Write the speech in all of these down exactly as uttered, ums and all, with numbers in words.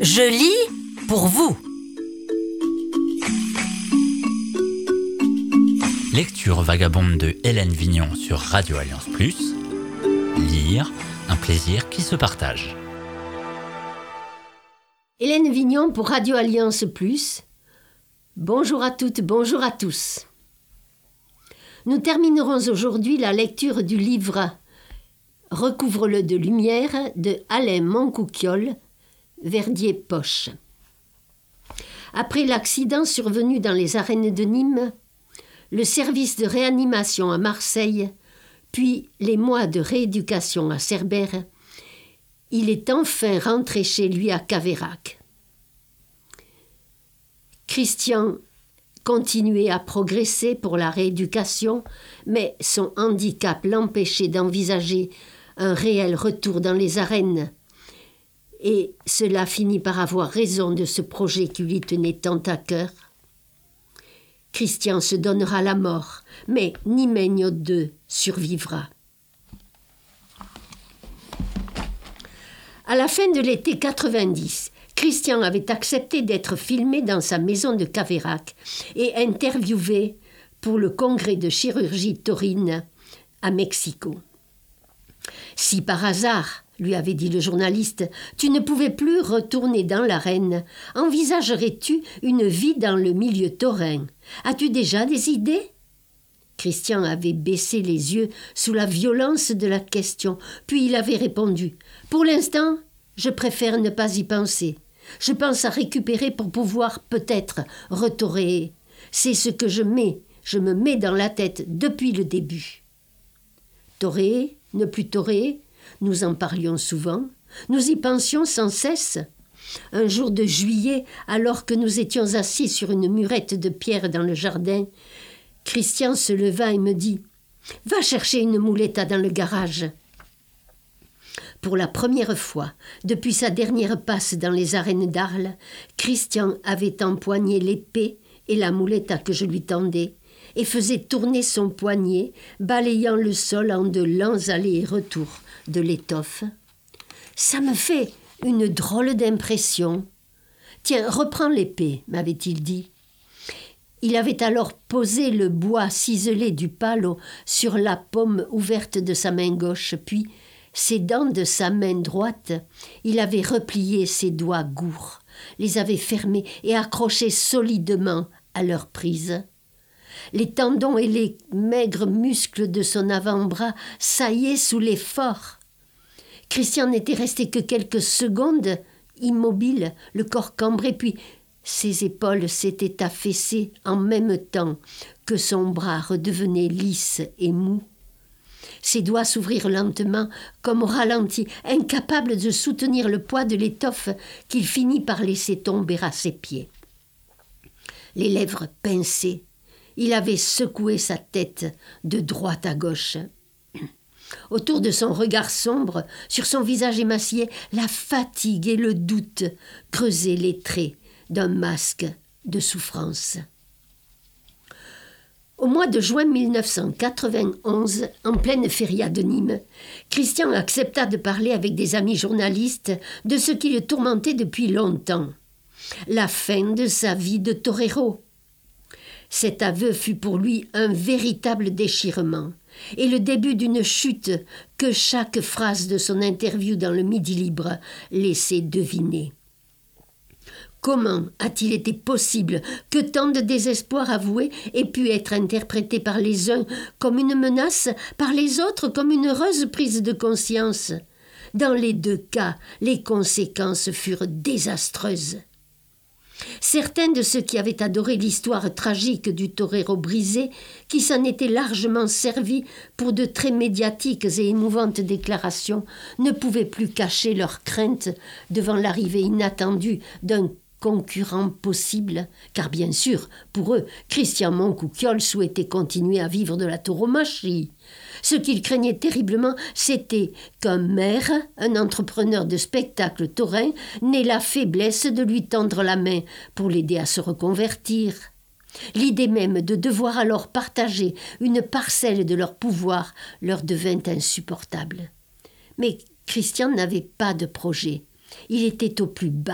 Je lis pour vous. Lecture vagabonde de Hélène Vignon sur Radio Alliance plus. Lire, un plaisir qui se partage. Hélène Vignon pour Radio Alliance plus. Bonjour à toutes, bonjour à tous. Nous terminerons aujourd'hui la lecture du livre « Recouvre-le de lumière » de Alain Moncouquiol, Verdier-Poche. Après l'accident survenu dans les arènes de Nîmes, le service de réanimation à Marseille, puis les mois de rééducation à Cerbère, il est enfin rentré chez lui à Caveyrac. Christian continuait à progresser pour la rééducation, mais son handicap l'empêchait d'envisager un réel retour dans les arènes. Et cela finit par avoir raison de ce projet qui lui tenait tant à cœur. Christian se donnera la mort, mais Nimeño deux survivra. À la fin de l'été quatre-vingt-dix, Christian avait accepté d'être filmé dans sa maison de Caveyrac et interviewé pour le congrès de chirurgie taurine à Mexico. Si par hasard, lui avait dit le journaliste, tu ne pouvais plus retourner dans l'arène, envisagerais-tu une vie dans le milieu taurin? As-tu déjà des idées? Christian avait baissé les yeux sous la violence de la question, puis il avait répondu « Pour l'instant, je préfère ne pas y penser. Je pense à récupérer pour pouvoir peut-être retoréer. C'est ce que je mets, je me mets dans la tête depuis le début. » Toréer, ne plus toréer, nous en parlions souvent, nous y pensions sans cesse. Un jour de juillet, alors que nous étions assis sur une murette de pierre dans le jardin, Christian se leva et me dit « Va chercher une muleta dans le garage. » Pour la première fois, depuis sa dernière passe dans les arènes d'Arles, Christian avait empoigné l'épée et la muleta que je lui tendais et faisait tourner son poignet, balayant le sol en de lents allers et retours de l'étoffe. « Ça me fait une drôle d'impression. Tiens, reprends l'épée, m'avait-il dit. » Il avait alors posé le bois ciselé du palo sur la paume ouverte de sa main gauche, puis, s'aidant de sa main droite, il avait replié ses doigts gourds, les avait fermés et accrochés solidement à leur prise. Les tendons et les maigres muscles de son avant-bras saillaient sous l'effort. Christian n'était resté que quelques secondes, immobile, le corps cambré, puis ses épaules s'étaient affaissées en même temps que son bras redevenait lisse et mou. Ses doigts s'ouvrirent lentement, comme au ralenti, incapable de soutenir le poids de l'étoffe qu'il finit par laisser tomber à ses pieds. Les lèvres pincées, il avait secoué sa tête de droite à gauche. Autour de son regard sombre, sur son visage émacié, la fatigue et le doute creusaient les traits d'un masque de souffrance. Au mois de juin mille neuf cent quatre-vingt-onze, en pleine feria de Nîmes, Christian accepta de parler avec des amis journalistes de ce qui le tourmentait depuis longtemps. La fin de sa vie de torero. Cet aveu fut pour lui un véritable déchirement et le début d'une chute que chaque phrase de son interview dans le Midi Libre laissait deviner. Comment a-t-il été possible que tant de désespoir avoué ait pu être interprété par les uns comme une menace, par les autres comme une heureuse prise de conscience? Dans les deux cas, les conséquences furent désastreuses. Certains de ceux qui avaient adoré l'histoire tragique du torero brisé, qui s'en étaient largement servis pour de très médiatiques et émouvantes déclarations, ne pouvaient plus cacher leur crainte devant l'arrivée inattendue d'un concurrent possible, car bien sûr, pour eux, Christian Moncouquiol souhaitait continuer à vivre de la tauromachie. Ce qu'il craignait terriblement, c'était qu'un maire, un entrepreneur de spectacles taurins, n'ait la faiblesse de lui tendre la main pour l'aider à se reconvertir. L'idée même de devoir alors partager une parcelle de leur pouvoir leur devint insupportable. Mais Christian n'avait pas de projet. Il était au plus bas.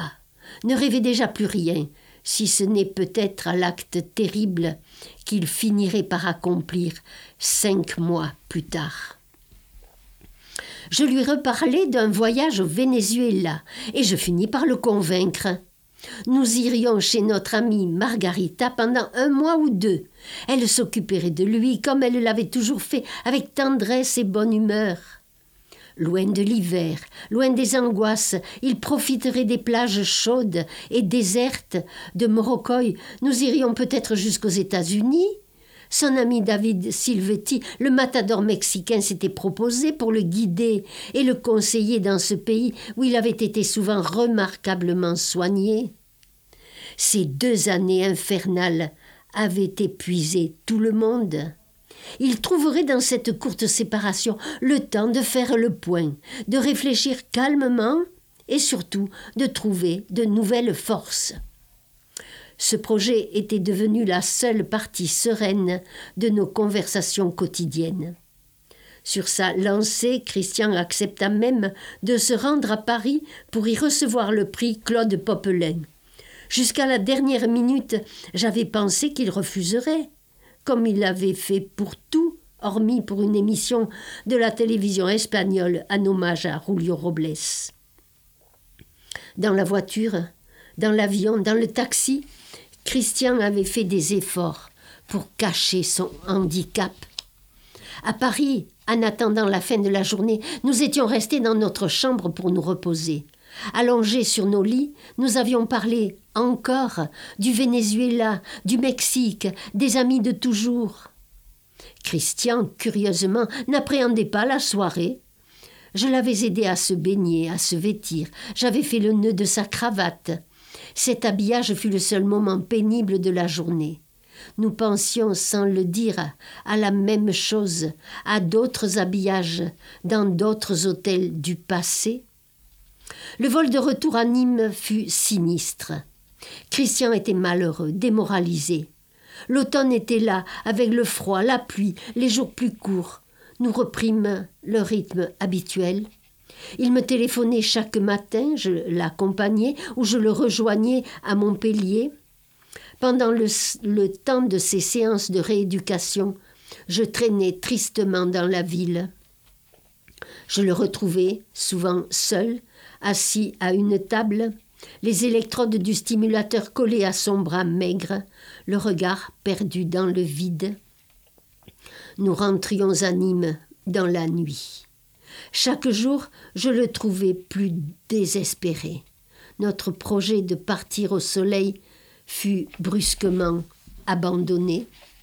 ne rêvait déjà plus rien, si ce n'est peut-être à l'acte terrible qu'il finirait par accomplir cinq mois plus tard. Je lui reparlai d'un voyage au Venezuela et je finis par le convaincre. Nous irions chez notre amie Margarita pendant un mois ou deux. Elle s'occuperait de lui comme elle l'avait toujours fait, avec tendresse et bonne humeur. Loin de l'hiver, loin des angoisses, il profiterait des plages chaudes et désertes de Morrocoy. Nous irions peut-être jusqu'aux États-Unis. Son ami David Silvetti, le matador mexicain, s'était proposé pour le guider et le conseiller dans ce pays où il avait été souvent remarquablement soigné. Ces deux années infernales avaient épuisé tout le monde. Il trouverait dans cette courte séparation le temps de faire le point, de réfléchir calmement et surtout de trouver de nouvelles forces. Ce projet était devenu la seule partie sereine de nos conversations quotidiennes. Sur sa lancée, Christian accepta même de se rendre à Paris pour y recevoir le prix Claude Popelin. Jusqu'à la dernière minute, j'avais pensé qu'il refuserait, comme il l'avait fait pour tout, hormis pour une émission de la télévision espagnole en hommage à Julio Robles. Dans la voiture, dans l'avion, dans le taxi, Christian avait fait des efforts pour cacher son handicap. À Paris, en attendant la fin de la journée, nous étions restés dans notre chambre pour nous reposer. Allongés sur nos lits, nous avions parlé encore du Venezuela, du Mexique, des amis de toujours. Christian, curieusement, n'appréhendait pas la soirée. Je l'avais aidé à se baigner, à se vêtir. J'avais fait le nœud de sa cravate. Cet habillage fut le seul moment pénible de la journée. Nous pensions, sans le dire, à la même chose, à d'autres habillages, dans d'autres hôtels du passé. Le vol de retour à Nîmes fut sinistre. Christian était malheureux, démoralisé. L'automne était là, avec le froid, la pluie, les jours plus courts. Nous reprîmes le rythme habituel. Il me téléphonait chaque matin, je l'accompagnais ou je le rejoignais à Montpellier. Pendant le, le temps de ces séances de rééducation, je traînais tristement dans la ville. Je le retrouvais, souvent seul, assis à une table, les électrodes du stimulateur collées à son bras maigre, le regard perdu dans le vide. Nous rentrions à Nîmes dans la nuit. Chaque jour, je le trouvais plus désespéré. Notre projet de partir au soleil fut brusquement abandonné.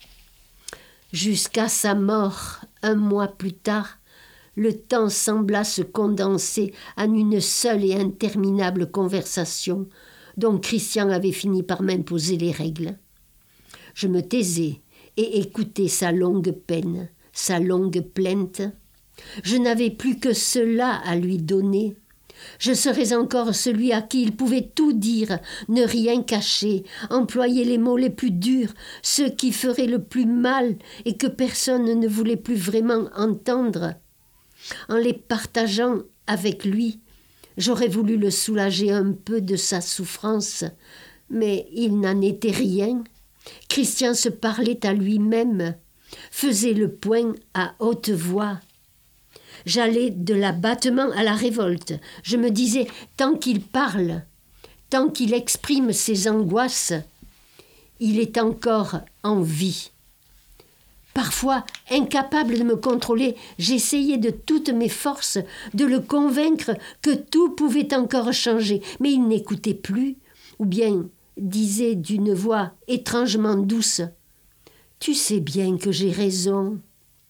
Jusqu'à sa mort, un mois plus tard, le temps sembla se condenser en une seule et interminable conversation dont Christian avait fini par m'imposer les règles. Je me taisais et écoutais sa longue peine, sa longue plainte. Je n'avais plus que cela à lui donner. Je serais encore celui à qui il pouvait tout dire, ne rien cacher, employer les mots les plus durs, ceux qui feraient le plus mal et que personne ne voulait plus vraiment entendre. En les partageant avec lui, j'aurais voulu le soulager un peu de sa souffrance, mais il n'en était rien. Christian se parlait à lui-même, faisait le point à haute voix. J'allais de l'abattement à la révolte. Je me disais, tant qu'il parle, tant qu'il exprime ses angoisses, il est encore en vie. Parfois, incapable de me contrôler, j'essayais de toutes mes forces de le convaincre que tout pouvait encore changer, mais il n'écoutait plus, ou bien disait d'une voix étrangement douce « Tu sais bien que j'ai raison ».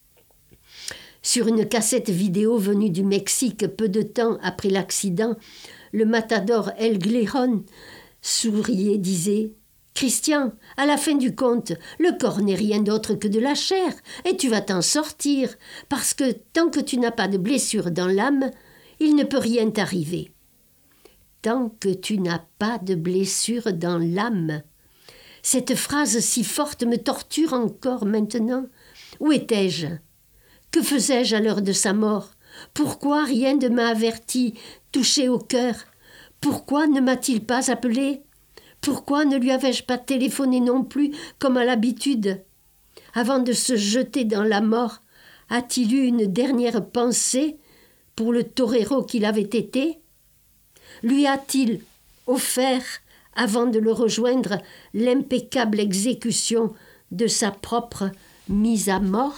Sur une cassette vidéo venue du Mexique peu de temps après l'accident, le matador El Glejon souriait, disait « Christian, à la fin du compte, le corps n'est rien d'autre que de la chair, et tu vas t'en sortir, parce que tant que tu n'as pas de blessure dans l'âme, il ne peut rien t'arriver. » Tant que tu n'as pas de blessure dans l'âme. Cette phrase si forte me torture encore maintenant. Où étais-je ? Que faisais-je à l'heure de sa mort ? Pourquoi rien ne m'a averti, touché au cœur ? Pourquoi ne m'a-t-il pas appelé ? Pourquoi ne lui avais-je pas téléphoné non plus, comme à l'habitude ? Avant de se jeter dans la mort, a-t-il eu une dernière pensée pour le torero qu'il avait été ? Lui a-t-il offert, avant de le rejoindre, l'impeccable exécution de sa propre mise à mort ?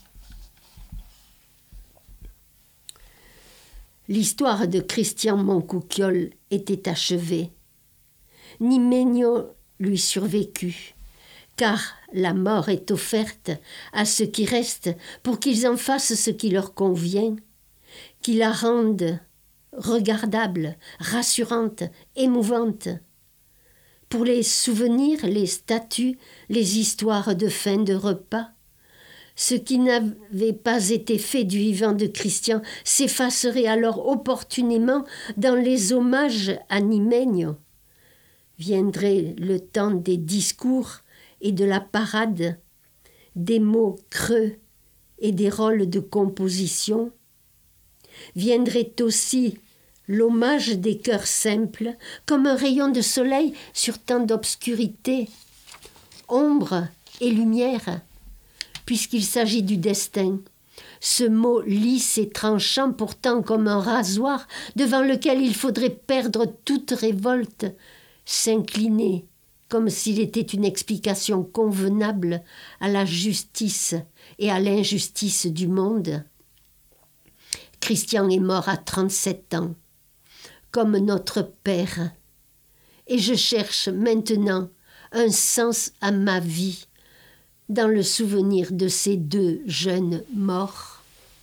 L'histoire de Christian Moncouquiol était achevée. Nimegno lui survécut, car la mort est offerte à ceux qui restent pour qu'ils en fassent ce qui leur convient, qui la rendent regardable, rassurante, émouvante. Pour les souvenirs, les statues, les histoires de fin de repas, ce qui n'avait pas été fait du vivant de Christian s'effacerait alors opportunément dans les hommages à Nimegno. Viendrait le temps des discours et de la parade, des mots creux et des rôles de composition. Viendrait aussi l'hommage des cœurs simples, comme un rayon de soleil sur tant d'obscurité, ombre et lumière, puisqu'il s'agit du destin. Ce mot lisse et tranchant pourtant comme un rasoir devant lequel il faudrait perdre toute révolte, s'incliner comme s'il était une explication convenable à la justice et à l'injustice du monde. Christian est mort à trente-sept ans, comme notre père, et je cherche maintenant un sens à ma vie dans le souvenir de ces deux jeunes morts.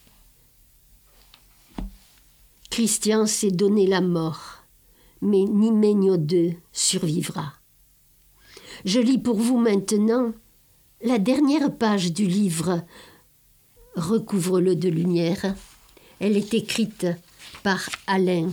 Christian s'est donné la mort, mais Nimegno deux survivra. Je lis pour vous maintenant la dernière page du livre « Recouvre-le de lumière ». Elle est écrite par Alain.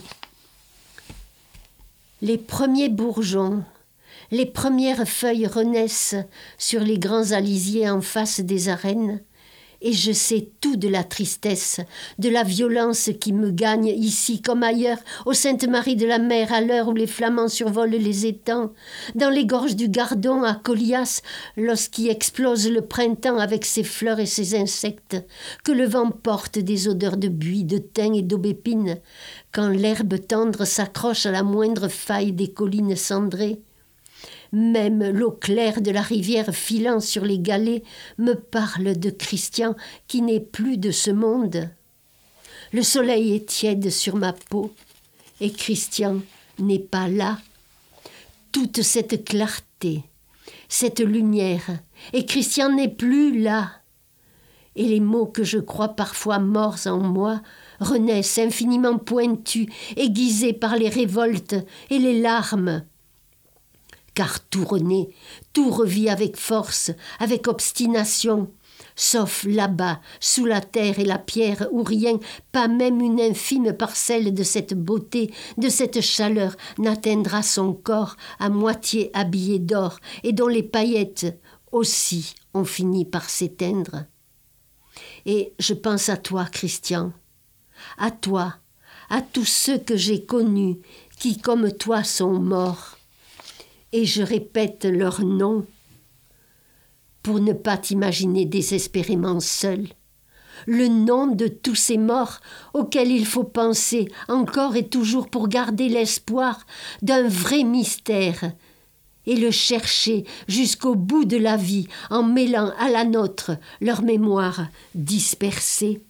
Les premiers bourgeons, les premières feuilles renaissent sur les grands alisiers en face des arènes, et je sais tout de la tristesse, de la violence qui me gagne ici comme ailleurs, au Sainte-Marie de la Mer, à l'heure où les flamants survolent les étangs, dans les gorges du Gardon à Colias, lorsqu'y explose le printemps avec ses fleurs et ses insectes, que le vent porte des odeurs de buis, de thym et d'aubépine, quand l'herbe tendre s'accroche à la moindre faille des collines cendrées. Même l'eau claire de la rivière filant sur les galets me parle de Christian qui n'est plus de ce monde. Le soleil est tiède sur ma peau et Christian n'est pas là. Toute cette clarté, cette lumière, et Christian n'est plus là. Et les mots que je crois parfois morts en moi renaissent infiniment pointus, aiguisés par les révoltes et les larmes. Car tout renaît, tout revit avec force, avec obstination, sauf là-bas, sous la terre et la pierre, où rien, pas même une infime parcelle de cette beauté, de cette chaleur, n'atteindra son corps à moitié habillé d'or, et dont les paillettes aussi ont fini par s'éteindre. Et je pense à toi, Christian, à toi, à tous ceux que j'ai connus, qui comme toi sont morts. Et je répète leur nom pour ne pas t'imaginer désespérément seul. Le nom de tous ces morts auxquels il faut penser encore et toujours pour garder l'espoir d'un vrai mystère et le chercher jusqu'au bout de la vie en mêlant à la nôtre leur mémoire dispersée.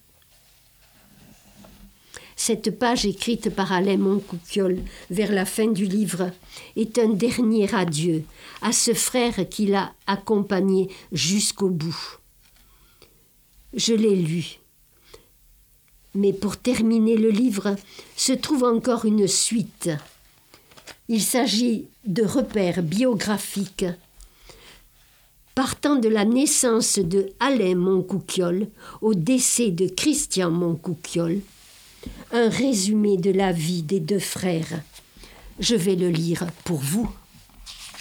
Cette page écrite par Alain Moncouquiol vers la fin du livre est un dernier adieu à ce frère qui l'a accompagné jusqu'au bout. Je l'ai lu. Mais pour terminer le livre, se trouve encore une suite. Il s'agit de repères biographiques partant de la naissance de Alain Moncouquiol au décès de Christian Moncouquiol. Un résumé de la vie des deux frères. Je vais le lire pour vous.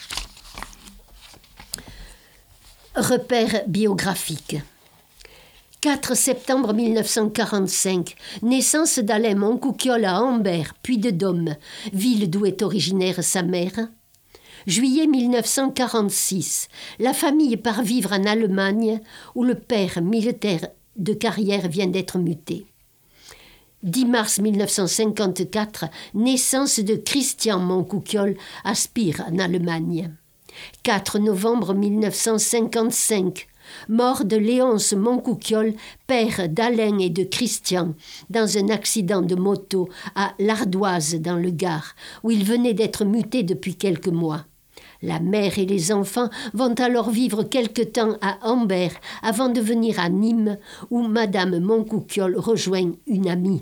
Repères biographiques. quatre septembre mille neuf cent quarante-cinq, naissance d'Alain Moncouquiol à Ambert, Puy-de-Dôme, ville d'où est originaire sa mère. Juillet mille neuf cent quarante-six, la famille part vivre en Allemagne, où le père, militaire de carrière, vient d'être muté. dix mars mille neuf cent cinquante-quatre, naissance de Christian Moncouquiol à Spire, en Allemagne. quatre novembre mille neuf cent cinquante-cinq, mort de Léonce Moncouquiol, père d'Alain et de Christian, dans un accident de moto à l'Ardoise, dans le Gard, où il venait d'être muté depuis quelques mois. La mère et les enfants vont alors vivre quelque temps à Ambert avant de venir à Nîmes, où Madame Moncouquiol rejoint une amie.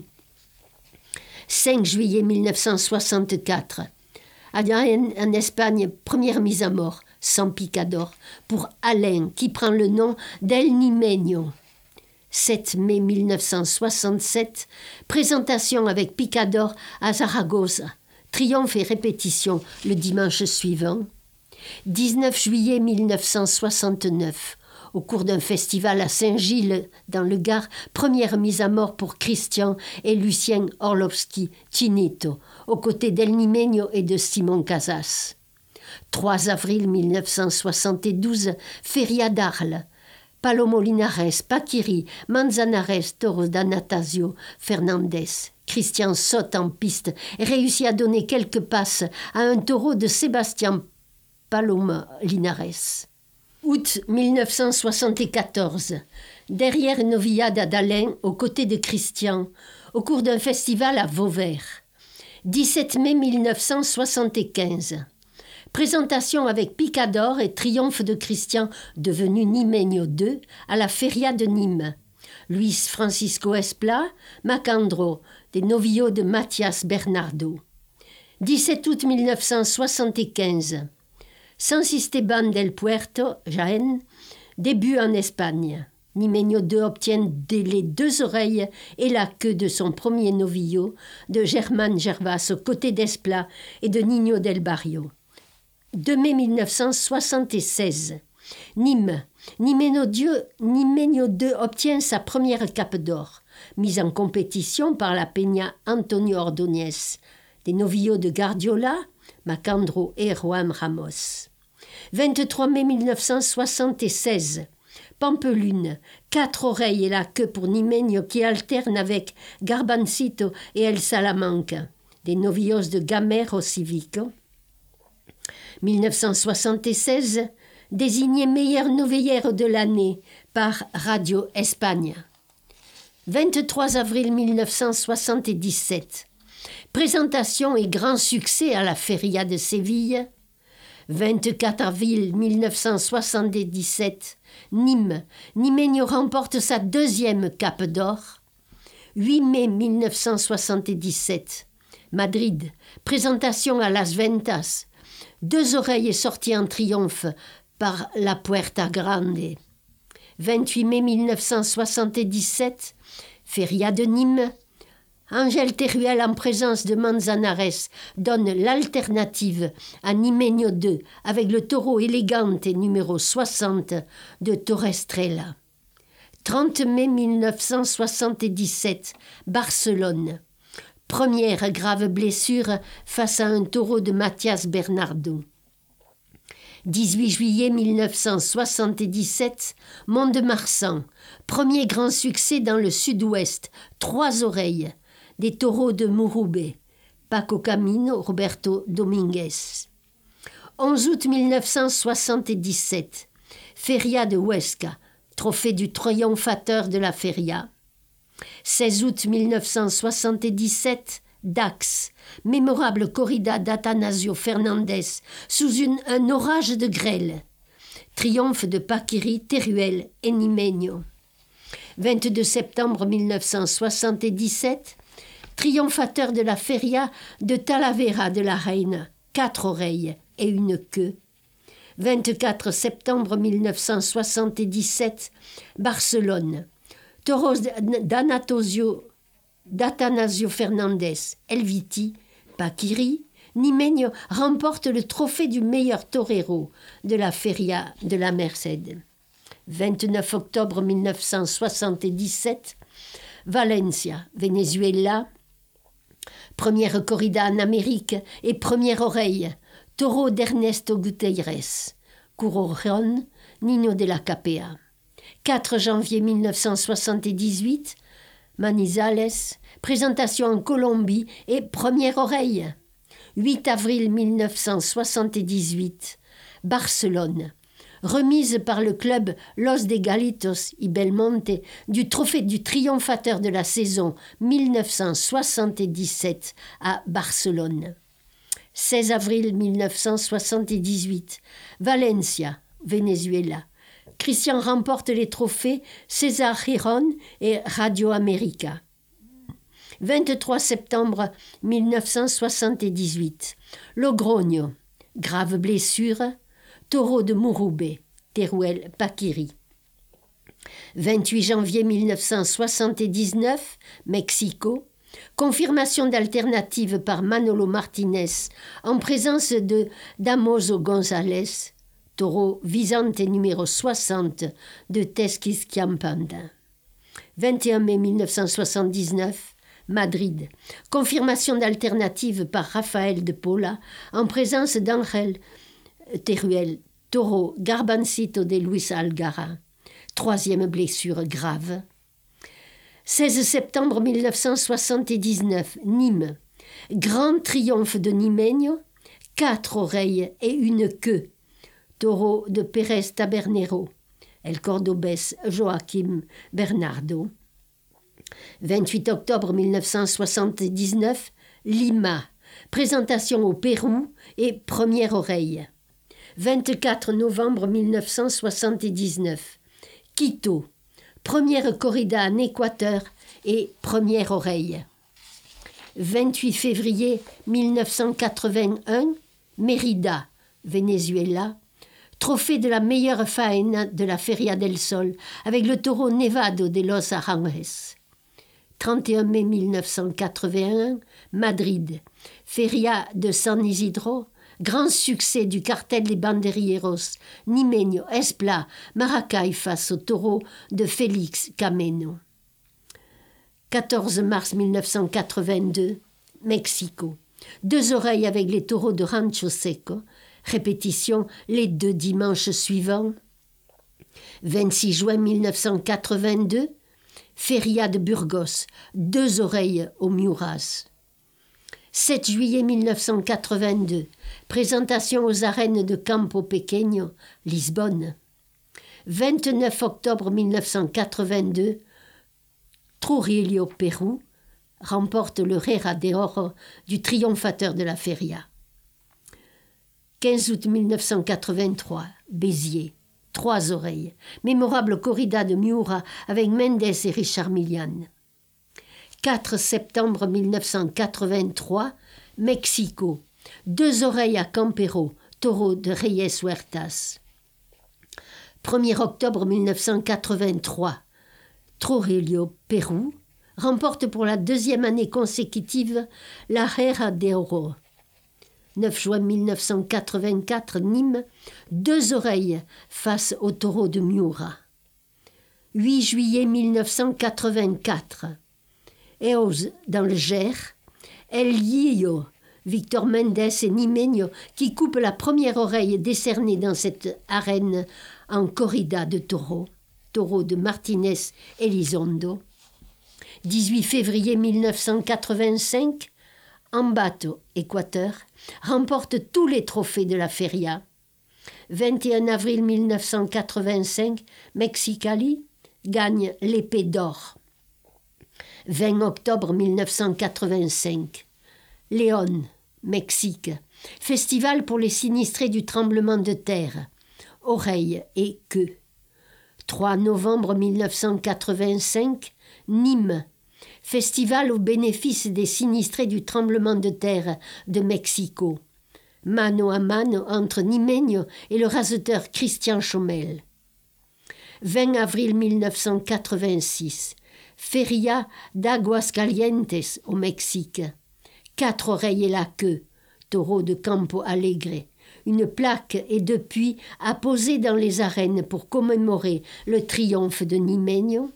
cinq juillet mille neuf cent soixante-quatre. À Jaén, en Espagne, première mise à mort, sans picador, pour Alain, qui prend le nom d'El Nimeño. sept mai mille neuf cent soixante-sept, présentation avec picador à Zaragoza. Triomphe et répétition le dimanche suivant. dix-neuf juillet mille neuf cent soixante-neuf, au cours d'un festival à Saint-Gilles, dans le Gard, première mise à mort pour Christian et Lucien Orlovski Chinito, aux côtés d'El Nimeño et de Simon Casas. trois avril mille neuf cent soixante-douze, Feria d'Arles. Palomo Linares, Paquiri, Manzanares, Toros d'Anastasio Fernandez. Christian saute en piste et réussit à donner quelques passes à un taureau de Sébastien Palomo Linares. Août mille neuf cent soixante-quatorze. Derrière Novillada d'Alain, aux côtés de Christian, au cours d'un festival à Vauvert. dix-sept mai mille neuf cent soixante-quinze. Présentation avec picador et triomphe de Christian, devenu Nimeño deux, à la Feria de Nîmes. Luis Francisco Esplá, Macandro, des novillos de Mathias Bernardo. dix-sept août mille neuf cent soixante-quinze. San Esteban del Puerto, Jaén, début en Espagne. Nimeño deux obtient les deux oreilles et la queue de son premier novillo, de Germán Gervas aux côtés d'Esplá et de Niño del Barrio. deux mai mille neuf cent soixante-seize. Nîmes. Nimeño deux obtient sa première cape d'or, mise en compétition par la Peña Antonio Ordóñez, des novillos de Guardiola, Macandro et Juan Ramos. vingt-trois mai mille neuf cent soixante-seize. Pampelune, quatre oreilles et la queue pour Nimeño qui alterne avec Garbancito et El Salamanca, des novillos de Gamero Civico. mille neuf cent soixante-seize, désignée meilleure novillère de l'année par Radio Espagne. vingt-trois avril mille neuf cent soixante-dix-sept, présentation et grand succès à la Feria de Séville. vingt-quatre avril mille neuf cent soixante-dix-sept, Nîmes, Nimeño remporte sa deuxième cape d'or. huit mai mille neuf cent soixante-dix-sept, Madrid, présentation à Las Ventas. Deux oreilles sorties en triomphe par la Puerta Grande. vingt-huit mai mille neuf cent soixante-dix-sept, Feria de Nîmes. Angèle Teruel, en présence de Manzanares, donne l'alternative à Nimeño deux avec le taureau élégante numéro soixante de Torrestrella. trente mai mille neuf cent soixante-dix-sept, Barcelone. Première grave blessure face à un taureau de Mathias Bernardo. dix-huit juillet mille neuf cent soixante-dix-sept, Mont-de-Marsan. Premier grand succès dans le sud-ouest, trois oreilles, des taureaux de Murube, Paco Camino, Roberto Dominguez. onze août mille neuf cent soixante-dix-sept, Feria de Huesca, trophée du triomphateur de la Feria. seize août mille neuf cent soixante-dix-sept, Dax, mémorable corrida d'Atanasio Fernandez sous une, un orage de grêle. Triomphe de Paquiri, Teruel et Nimeño. vingt-deux septembre mille neuf cent soixante-dix-sept, triomphateur de la Feria de Talavera de la Reina, quatre oreilles et une queue. vingt-quatre septembre mille neuf cent soixante-dix-sept, Barcelone. Toros d'Anatosio, d'Atanasio Fernandez, Elviti, Paquiri, Nimeño remporte le trophée du meilleur torero de la Feria de la Merced. vingt-neuf octobre mille neuf cent soixante-dix-sept, Valencia, Venezuela. Première corrida en Amérique et première oreille, taureau d'Ernesto Gutiérrez. Couronne, Nino de la Capea. quatre janvier mille neuf cent soixante-dix-huit, Manizales, présentation en Colombie et première oreille. huit avril mille neuf cent soixante-dix-huit, Barcelone. Remise par le club Los de Galitos y Belmonte du trophée du triomphateur de la saison mille neuf cent soixante-dix-sept à Barcelone. seize avril mille neuf cent soixante-dix-huit, Valencia, Venezuela. Christian remporte les trophées César Girón et Radio América. vingt-trois septembre mille neuf cent soixante-dix-huit, Logroño. Grave blessure, taureau de Mouroubé, Teruel Paquiri. vingt-huit janvier mille neuf cent soixante-dix-neuf, Mexico. Confirmation d'alternative par Manolo Martinez en présence de Damoso González, taureau Visante numéro soixante de Tesquisquiampanda. vingt et un mai mille neuf cent soixante-dix-neuf, Madrid. Confirmation d'alternative par Rafael de Paula en présence d'Angel Teruel, taureau Garbancito de Luis Algara. Troisième blessure grave. seize septembre mille neuf cent soixante-dix-neuf, Nîmes. Grand triomphe de Nimeño, quatre oreilles et une queue. Taureau de Pérez Tabernero. El Cordobés Joaquim Bernardo. vingt-huit octobre mille neuf cent soixante-dix-neuf, Lima. Présentation au Pérou et première oreille. vingt-quatre novembre mille neuf cent soixante-dix-neuf, Quito. Première corrida en Équateur et première oreille. vingt-huit février mille neuf cent quatre-vingt-un, Mérida, Venezuela. Trophée de la meilleure faena de la Feria del Sol avec le taureau Nevado de los Aranjuez. trente et un mai mille neuf cent quatre-vingt-un, Madrid. Feria de San Isidro. Grand succès du cartel des banderilleros, Nimeño, Espla, Maracay face au taureau de Félix Cameno. quatorze mars mille neuf cent quatre-vingt-deux, Mexico. Deux oreilles avec les taureaux de Rancho Seco. Répétition les deux dimanches suivants. vingt-six juin mille neuf cent quatre-vingt-deux, Feria de Burgos. Deux oreilles au Miuras. sept juillet mille neuf cent quatre-vingt-deux, présentation aux arènes de Campo Pequeño, Lisbonne. vingt-neuf octobre mille neuf cent quatre-vingt-deux, Trujillo, Pérou, remporte le Rera de Oro du triomphateur de la Feria. quinze août mille neuf cent quatre-vingt-trois, Béziers, trois oreilles, mémorable corrida de Miura avec Mendes et Richard Milian. quatre septembre mille neuf cent quatre-vingt-trois, Mexico. Deux oreilles à Campero, taureau de Reyes Huertas. premier octobre mille neuf cent quatre-vingt-trois, Trujillo, Pérou, remporte pour la deuxième année consécutive la Rera de Oro. neuf juin mille neuf cent quatre-vingt-quatre, Nîmes, deux oreilles face au taureau de Miura. huit juillet mille neuf cent quatre-vingt-quatre, Eos dans le Gers, El Guillo, Victor Mendes et Nimeño qui coupent la première oreille décernée dans cette arène en corrida de taureau, taureau de Martinez Elizondo. dix-huit février mille neuf cent quatre-vingt-cinq, Ambato, Équateur, remporte tous les trophées de la Feria. vingt et un avril mille neuf cent quatre-vingt-cinq, Mexicali gagne l'épée d'or. vingt octobre mille neuf cent quatre-vingt-cinq, Léon, Mexique, festival pour les sinistrés du tremblement de terre, oreilles et queue. trois novembre mille neuf cent quatre-vingt-cinq, Nîmes, festival au bénéfice des sinistrés du tremblement de terre de Mexico. Mano à mano entre Nimeño et le raseteur Christian Chomel. vingt avril mille neuf cent quatre-vingt-six, Feria d'Aguascalientes au Mexique. Quatre oreilles et la queue, taureau de Campo Alegre, Une plaque est depuis apposée dans les arènes pour commémorer le triomphe de Nimeño.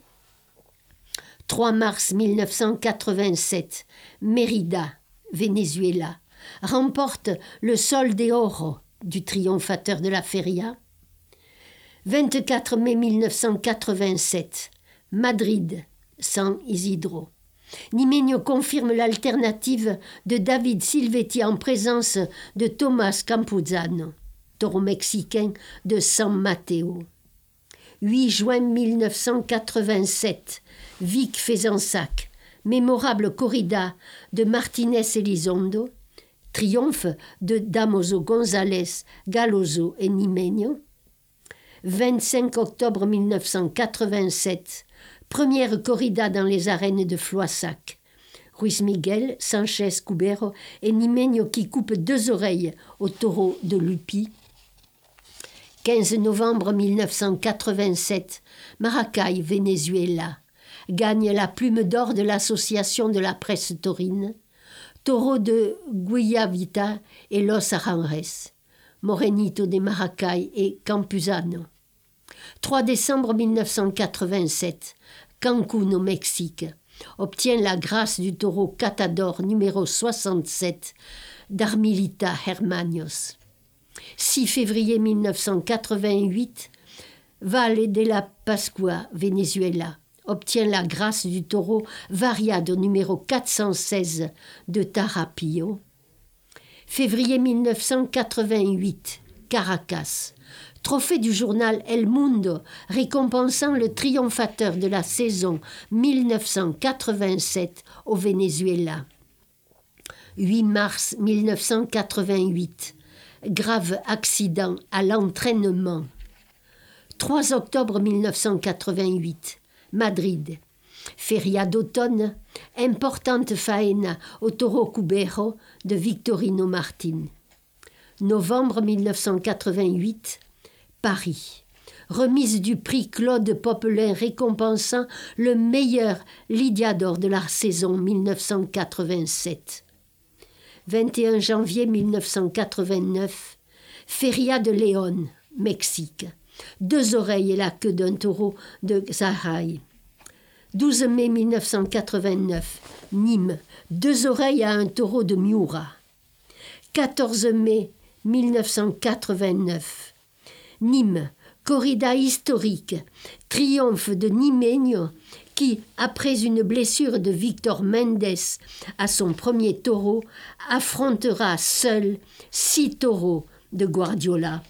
trois mars mille neuf cent quatre-vingt-sept, Mérida, Venezuela, remporte le Sol de Oro du triomphateur de la feria. vingt-quatre mai mille neuf cent quatre-vingt-sept, Madrid, San Isidro. Nimeño confirme l'alternative de David Silvetti en présence de Tomás Campuzano, taureau mexicain de San Mateo. huit juin mille neuf cent quatre-vingt-sept, Vic Fezensac, mémorable corrida de Martínez Elizondo, triomphe de Dámaso González, Galoso et Nimeño. vingt-cinq octobre mille neuf cent quatre-vingt-sept, première corrida dans les arènes de Floissac. Ruiz Miguel, Sanchez Cubero et Nimeño qui coupe deux oreilles au taureau de Lupi. quinze novembre mille neuf cent quatre-vingt-sept, Maracay, Venezuela, gagne la plume d'or de l'Association de la presse taurine. Taureau de Guayavita et Los Aranres. Morenito de Maracay et Campuzano. trois décembre mille neuf cent quatre-vingt-sept, Cancún au Mexique, obtient la grâce du taureau Catador numéro soixante-sept d'Armilita Hermanos. six février mille neuf cent quatre-vingt-huit, Valle de la Pascua, Venezuela, obtient la grâce du taureau Variado numéro quatre cent seize de Tarapillo. Février mille neuf cent quatre-vingt-huit, Caracas, trophée du journal El Mundo récompensant le triomphateur de la saison mille neuf cent quatre-vingt-sept au Venezuela. huit mars mille neuf cent quatre-vingt-huit, grave accident à l'entraînement. trois octobre mille neuf cent quatre-vingt-huit, Madrid. Feria d'automne, importante faena au taureau Cubero de Victorino Martín. Novembre mille neuf cent quatre-vingt-huit, Paris. Remise du prix Claude Popelin récompensant le meilleur lidiador de la saison mille neuf cent quatre-vingt-sept. vingt et un janvier mille neuf cent quatre-vingt-neuf, Feria de Léon, Mexique. Deux oreilles et la queue d'un taureau de Xaray. douze mai mille neuf cent quatre-vingt-neuf, Nîmes. Deux oreilles à un taureau de Miura. quatorze mai mille neuf cent quatre-vingt-neuf, Nîmes. Corrida historique. Triomphe de Nimeño qui, après une blessure de Victor Méndez à son premier taureau, affrontera seul six taureaux de Guardiola.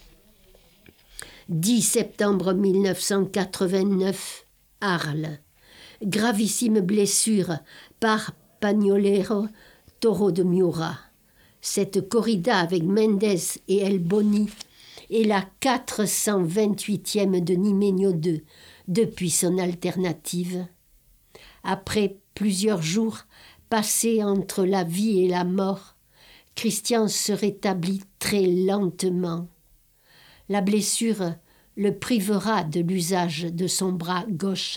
dix septembre mille neuf cent quatre-vingt-neuf, Arles. Gravissime blessure par Pagnolero, taureau de Miura. Cette corrida avec Méndez et El Boni est la quatre cent vingt-huitième de Nimeño deux depuis son alternative. Après plusieurs jours passés entre la vie et la mort, Christian se rétablit très lentement. La blessure le privera de l'usage de son bras gauche.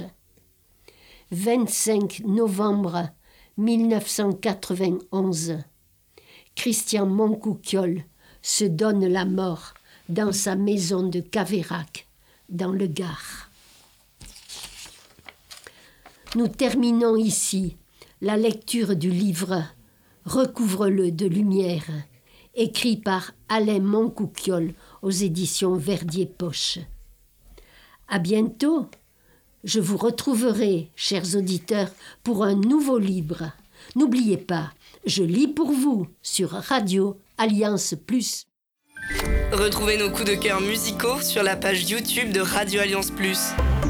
vingt-cinq novembre mille neuf cent quatre-vingt-onze, Christian Moncouquiol se donne la mort dans sa maison de Caveyrac, dans le Gard. Nous terminons ici la lecture du livre « Recouvre-le de lumière » écrit par Alain Moncouquiol aux éditions Verdier-Poche. À bientôt. Je vous retrouverai, chers auditeurs, pour un nouveau livre. N'oubliez pas, je lis pour vous sur Radio Alliance Plus. Retrouvez nos coups de cœur musicaux sur la page YouTube de Radio Alliance Plus.